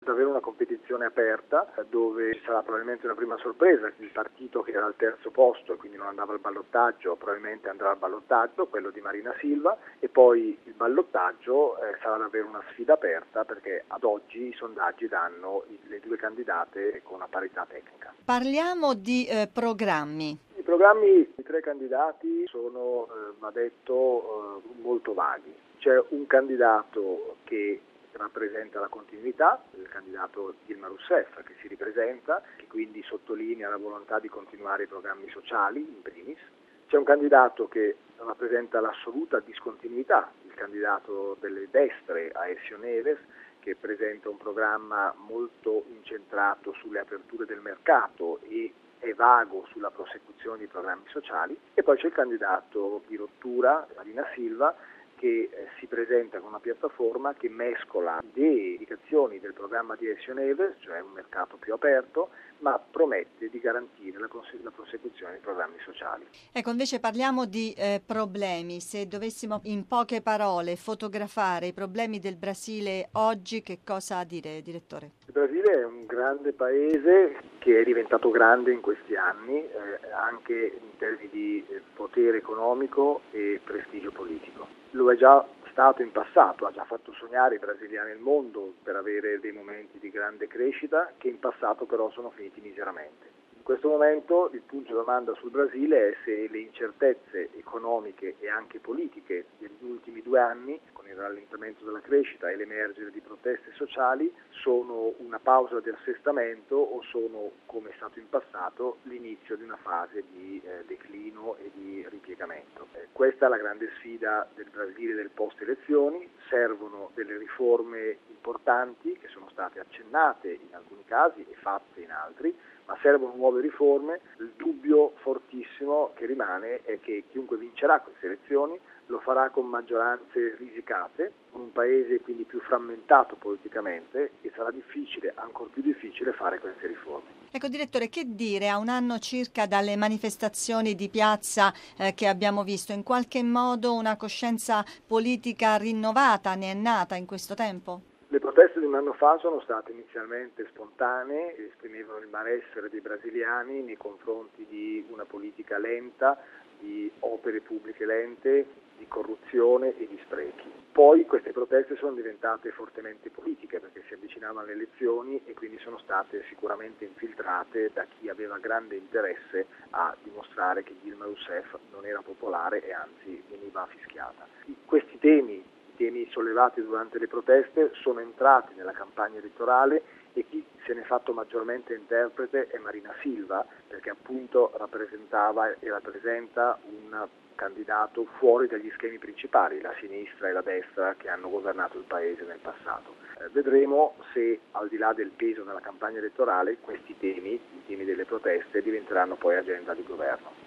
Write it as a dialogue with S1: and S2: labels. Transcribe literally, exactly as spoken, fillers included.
S1: Davvero una competizione aperta dove ci sarà probabilmente una prima sorpresa, il partito che era al terzo posto e quindi non andava al ballottaggio probabilmente andrà al ballottaggio, quello di Marina Silva, e poi il ballottaggio eh, sarà davvero una sfida aperta perché ad oggi i sondaggi danno le due candidate con una parità tecnica.
S2: Parliamo di eh, programmi.
S1: I programmi di tre candidati sono, eh, va detto, eh, molto vaghi. C'è un candidato che rappresenta la continuità, il candidato Dilma Rousseff che si ripresenta, che quindi sottolinea la volontà di continuare i programmi sociali in primis. C'è un candidato che rappresenta l'assoluta discontinuità, il candidato delle destre Aécio Neves, che presenta un programma molto incentrato sulle aperture del mercato e è vago sulla prosecuzione dei programmi sociali. E poi c'è il candidato di rottura, Marina Silva, che eh, si presenta con una piattaforma che mescola idee e indicazioni del programma di Aécio Neves, cioè un mercato più aperto, ma promette di garantire la, cons- la prosecuzione dei programmi sociali.
S2: Ecco, invece parliamo di eh, problemi. Se dovessimo in poche parole fotografare i problemi del Brasile oggi, che cosa dire, direttore?
S1: Il Brasile è un grande paese che è diventato grande in questi anni, eh, anche in termini di eh, potere economico e prestigio politico. Lo è già stato in passato, ha già fatto sognare i brasiliani e il mondo per avere dei momenti di grande crescita che in passato però sono finiti miseramente. In questo momento il punto di domanda sul Brasile è se le incertezze economiche e anche politiche degli ultimi due anni, con il rallentamento della crescita e l'emergere di proteste sociali, sono una pausa di assestamento o sono, come è stato in passato, l'inizio di una fase di eh, declino e di ripiegamento. Eh, questa è la grande sfida del Brasile del post-elezioni. Servono delle riforme importanti che sono state accennate in alcuni casi e fatte in altri, ma servono nuove riforme. Il dubbio fortissimo che rimane è che chiunque vincerà queste elezioni lo farà con maggioranze risicate, con un paese quindi più frammentato politicamente, e sarà difficile, ancor più difficile, fare queste riforme.
S2: Ecco, direttore, che dire a un anno circa dalle manifestazioni di piazza eh, che abbiamo visto? In qualche modo una coscienza politica rinnovata ne è nata in questo tempo?
S1: Le proteste di un anno fa sono state inizialmente spontanee, esprimevano il malessere dei brasiliani nei confronti di una politica lenta, di opere pubbliche lente, di corruzione e di sprechi. Poi queste proteste sono diventate fortemente politiche perché si avvicinavano alle elezioni e quindi sono state sicuramente infiltrate da chi aveva grande interesse a dimostrare che Dilma Rousseff non era popolare e anzi veniva fischiata. Questi temi temi sollevati durante le proteste sono entrati nella campagna elettorale e chi se ne è fatto maggiormente interprete è Marina Silva, perché appunto rappresentava e rappresenta un candidato fuori dagli schemi principali, la sinistra e la destra che hanno governato il paese nel passato. Eh, vedremo se al di là del peso nella campagna elettorale questi temi, i temi delle proteste, diventeranno poi agenda di governo.